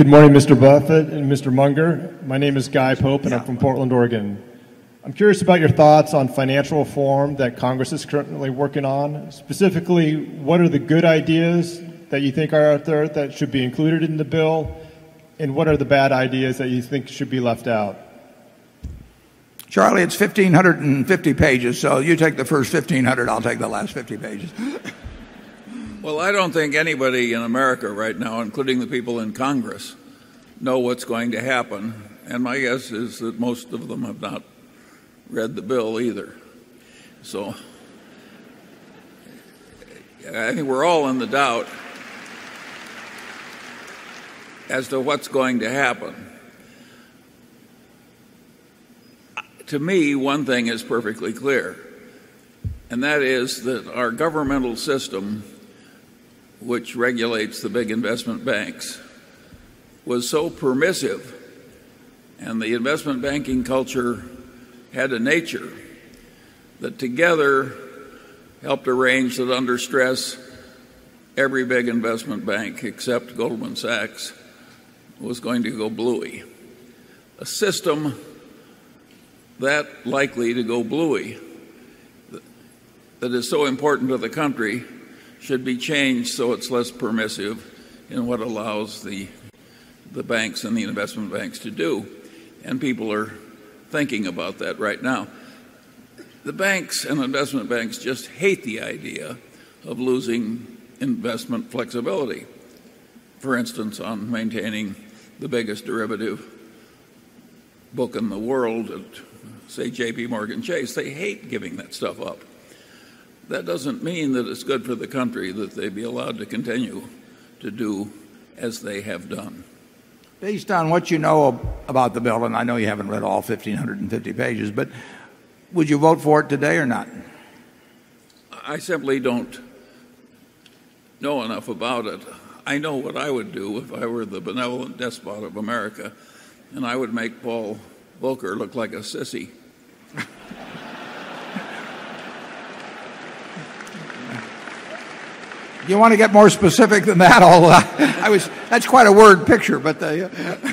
Good morning, Mr. Buffett and Mr. Munger. My name is Guy Pope, and I'm from Portland, Oregon. I'm curious about your thoughts on financial reform that Congress is currently working on. Specifically, what are the good ideas that you think are out there that should be included in the bill, and what are the bad ideas that you think should be left out? Charlie, it's 1,550 pages, so you take the first 1,500, I'll take the last 50 pages. Well, I don't think anybody in America right now, including the people in Congress, know what's going to happen. And my guess is that most of them have not read the bill either. So I think we're all in the doubt as to what's going to happen. To me, one thing is perfectly clear, and that is that our governmental system, which regulates the big investment banks, was so permissive, and the investment banking culture had a nature that together helped arrange that under stress every big investment bank except Goldman Sachs was going to go bluey. A system that likely to go bluey, that is so important to the country, should be changed so it's less permissive in what allows the banks and the investment banks to do. And people are thinking about that right now. The banks and investment banks just hate the idea of losing investment flexibility. For instance, on maintaining the biggest derivative book in the world at, say, J.P. Morgan Chase. They hate giving that stuff up. That doesn't mean that it's good for the country that they be allowed to continue to do as they have done. Based on what you know about the bill, and I know you haven't read all 1,550 pages, but would you vote for it today or not? I simply don't know enough about it. I know what I would do if I were the benevolent despot of America, and I would make Paul Volcker look like a sissy. You want to get more specific than that? That's quite a word picture, but you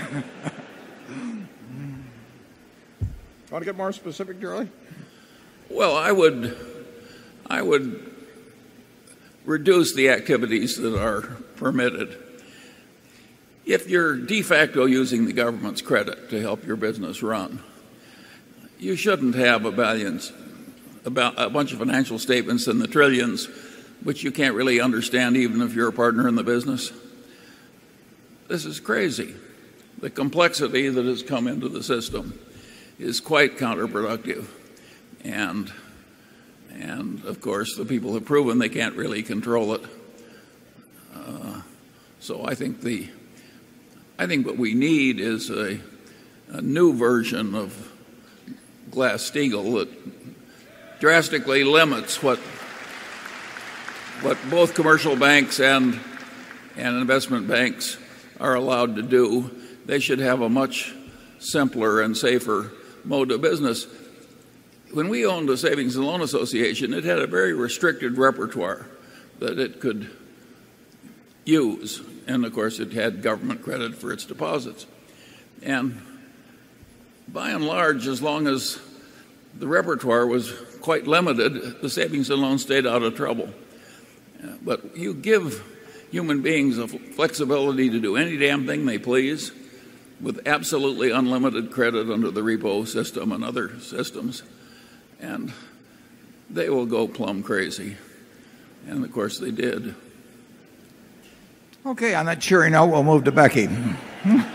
want to get more specific, Charlie? Well, I would reduce the activities that are permitted. If you're de facto using the government's credit to help your business run, you shouldn't have a bunch of financial statements in the trillions which you can't really understand even if you're a partner in the business. This is crazy. The complexity that has come into the system is quite counterproductive. And of course, the people have proven they can't really control it. So I think what we need is a new version of Glass-Steagall that drastically limits what both commercial banks and investment banks are allowed to do. They should have a much simpler and safer mode of business. When we owned the Savings and Loan Association, it had a very restricted repertoire that it could use. And, of course, it had government credit for its deposits. And by and large, as long as the repertoire was quite limited, the savings and loans stayed out of trouble. But you give human beings a flexibility to do any damn thing they please with absolutely unlimited credit under the repo system and other systems, and they will go plumb crazy. And, of course, they did. Okay, on that cheery note, we'll move to Becky.